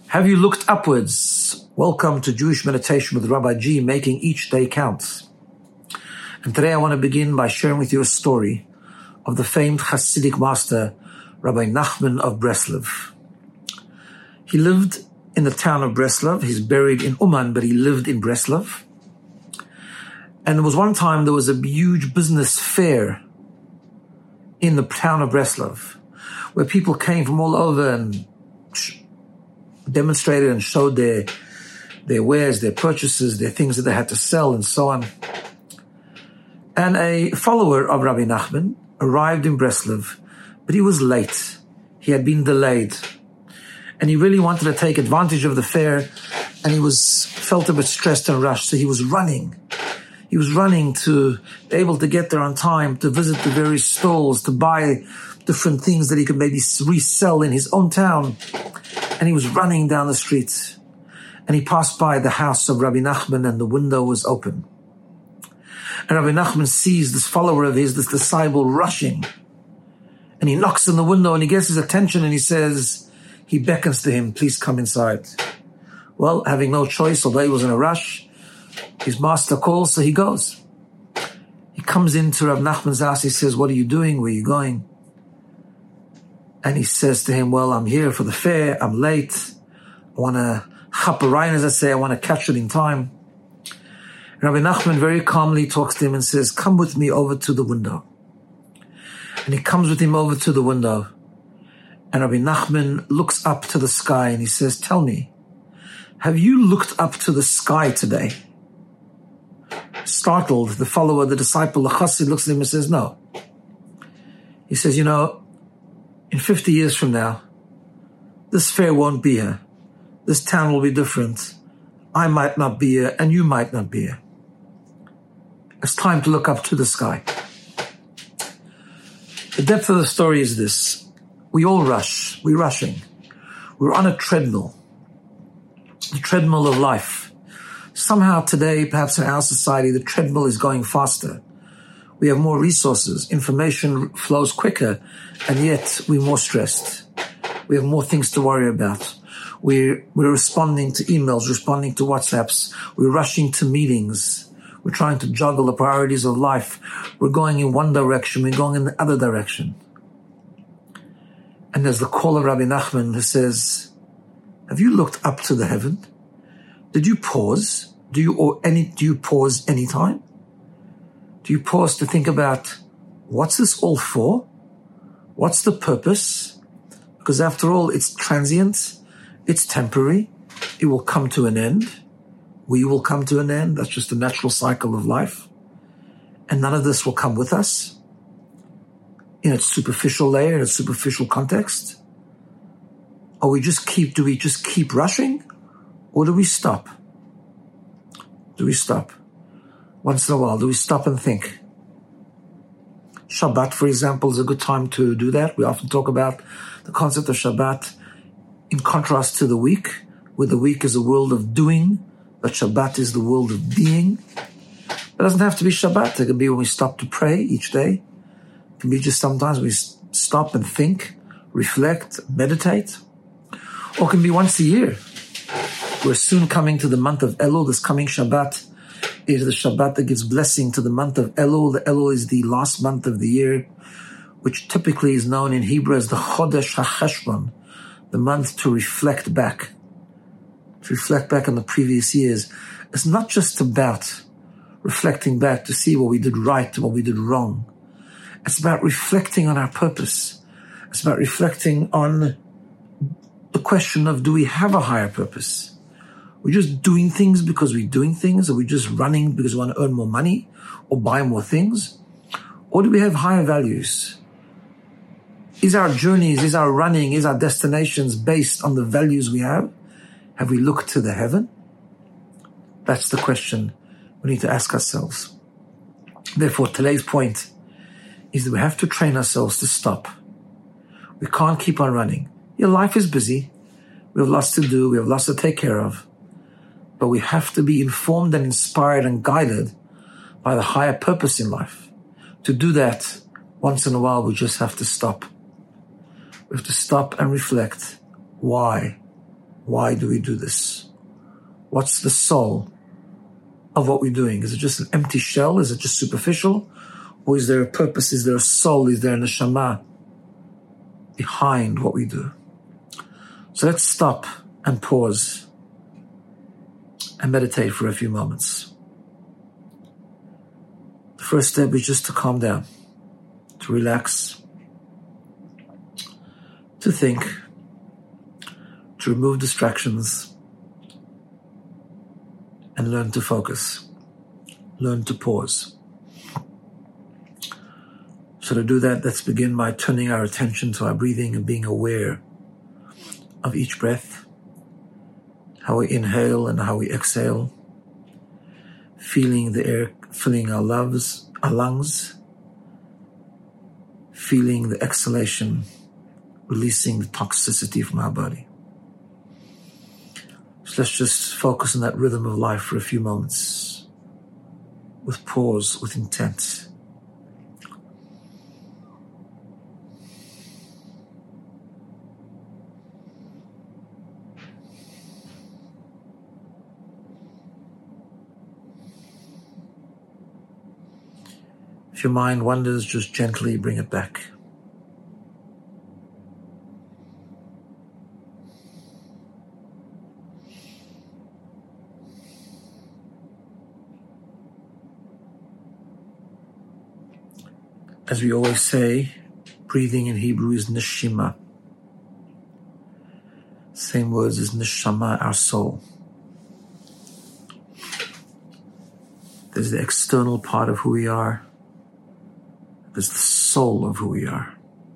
Have you looked upwards? Welcome to Jewish Meditation with Rabbi G, making each day count. And today I want to begin by sharing with you a story of the famed Hasidic master, Rabbi Nachman of Breslov. He lived in the town of Breslov. He's buried in Uman, but he lived in Breslov. And there was one time there was a huge business fair in the town of Breslov, where people came from all over and demonstrated and showed their wares, their purchases, their things that they had to sell, and so on. And a follower of Rabbi Nachman arrived in Breslov, but he was late. He had been delayed. And he really wanted to take advantage of the fair, and he felt a bit stressed and rushed, so he was running. He was running to be able to get there on time, to visit the various stalls, to buy different things that he could maybe resell in his own town. And he was running down the street, and he passed by the house of Rabbi Nachman, and the window was open. And Rabbi Nachman sees this follower of his, this disciple, rushing. And he knocks on the window, and he gets his attention, and he beckons to him, please come inside. Well, having no choice, although he was in a rush, his master calls, so he goes. He comes into Rabbi Nachman's house. He says, what are you doing? Where are you going? And he says to him, well, I'm here for the fair. I'm late. I want to chaperein, as I say. I want to catch it in time. And Rabbi Nachman very calmly talks to him and says, come with me over to the window. And he comes with him over to the window. And Rabbi Nachman looks up to the sky and he says, tell me, have you looked up to the sky today? Startled, the follower, the disciple, the chassid looks at him and says, no. He says, in 50 years from now, this fair won't be here. This town will be different. I might not be here, and you might not be here. It's time to look up to the sky. The depth of the story is this. We all rush. We're rushing. We're on a treadmill. The treadmill of life. Somehow today, perhaps in our society, the treadmill is going faster. We have more resources. Information flows quicker, and yet we're more stressed. We have more things to worry about. We're responding to emails, responding to WhatsApps. We're rushing to meetings. We're trying to juggle the priorities of life. We're going in one direction. We're going in the other direction. And there's the call of Rabbi Nachman who says, have you looked up to the heaven? Did you pause? Do you pause any time? Do you pause to think about, what's this all for? What's the purpose? Because after all, it's transient. It's temporary. It will come to an end. We will come to an end. That's just the natural cycle of life. And none of this will come with us in its superficial layer, in its superficial context. Do we just keep rushing? Or do we stop? Do we stop? Once in a while, do we stop and think? Shabbat, for example, is a good time to do that. We often talk about the concept of Shabbat in contrast to the week, where the week is a world of doing, but Shabbat is the world of being. It doesn't have to be Shabbat. It can be when we stop to pray each day. It can be just sometimes we stop and think, reflect, meditate. Or it can be once a year. We're soon coming to the month of Elul. This coming Shabbat is the Shabbat that gives blessing to the month of Elul. The Elul is the last month of the year, which typically is known in Hebrew as the Chodesh HaCheshbon, the month to reflect back on the previous years. It's not just about reflecting back to see what we did right and what we did wrong. It's about reflecting on our purpose. It's about reflecting on the question of, do we have a higher purpose? We're just doing things because we're doing things? Are we just running because we want to earn more money or buy more things? Or do we have higher values? Is our journeys, is our running, is our destinations based on the values we have? Have we looked to the heaven? That's the question we need to ask ourselves. Therefore, today's point is that we have to train ourselves to stop. We can't keep on running. Your life is busy. We have lots to do. We have lots to take care of. But we have to be informed and inspired and guided by the higher purpose in life. To do that, once in a while, we just have to stop. We have to stop and reflect. Why? Why do we do this? What's the soul of what we're doing? Is it just an empty shell? Is it just superficial? Or is there a purpose? Is there a soul? Is there a neshama behind what we do? So let's stop and pause and meditate for a few moments. The first step is just to calm down, to relax, to think, to remove distractions, and learn to focus, learn to pause. So to do that, let's begin by turning our attention to our breathing and being aware of each breath, how we inhale and how we exhale, feeling the air filling our lungs, feeling the exhalation, releasing the toxicity from our body. So let's just focus on that rhythm of life for a few moments, with pause, with intent. If your mind wanders, just gently bring it back. As we always say, breathing in Hebrew is neshima. Same words as neshama, our soul. There's the external part of who we are. There's the soul of who we are.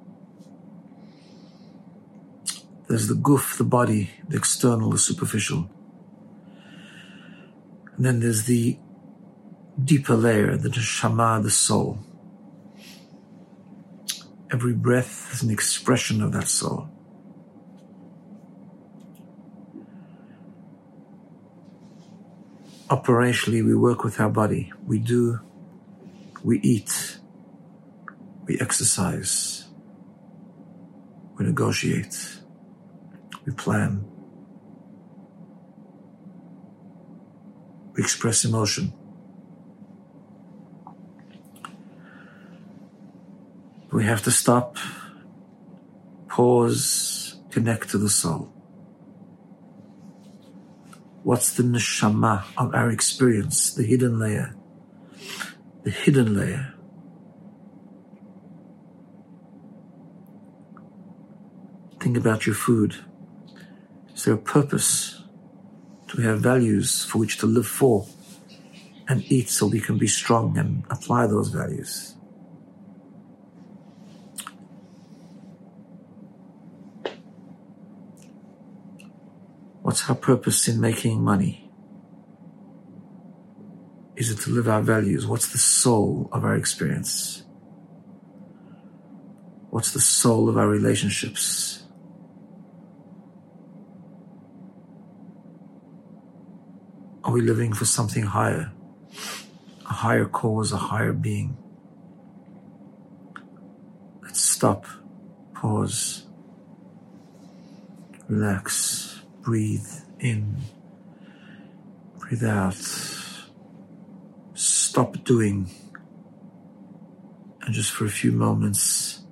There's the guf, the body, the external, the superficial. And then there's the deeper layer, the neshama, the soul. Every breath is an expression of that soul. Operationally, we work with our body. We eat, we exercise, we negotiate, we plan, we express emotion. We have to stop, pause, connect to the soul. What's the neshama of our experience, the hidden layer? The hidden layer. Think about your food. Is there a purpose? Do we have values for which to live for and eat so we can be strong and apply those values? What's our purpose in making money? Is it to live our values? What's the soul of our experience? What's the soul of our relationships? Are we living for something higher? A higher cause, a higher being? Let's stop, pause, relax. Breathe in, breathe out, stop doing, and just for a few moments,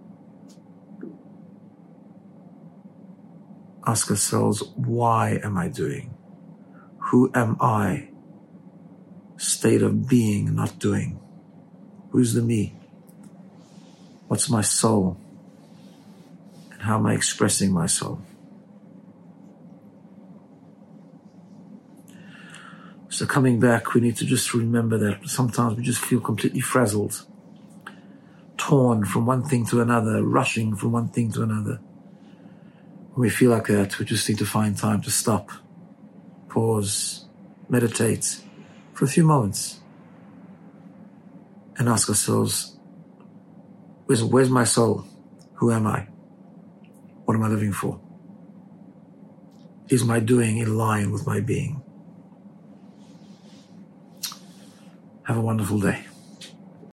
ask ourselves, why am I doing? Who am I? State of being, not doing. Who's the me? What's my soul? And how am I expressing my soul? So coming back, we need to just remember that sometimes we just feel completely frazzled, torn from one thing to another, rushing from one thing to another. When we feel like that, we just need to find time to stop, pause, meditate for a few moments, and ask ourselves, where's my soul? Who am I? What am I living for? Is my doing in line with my being? Have a wonderful day.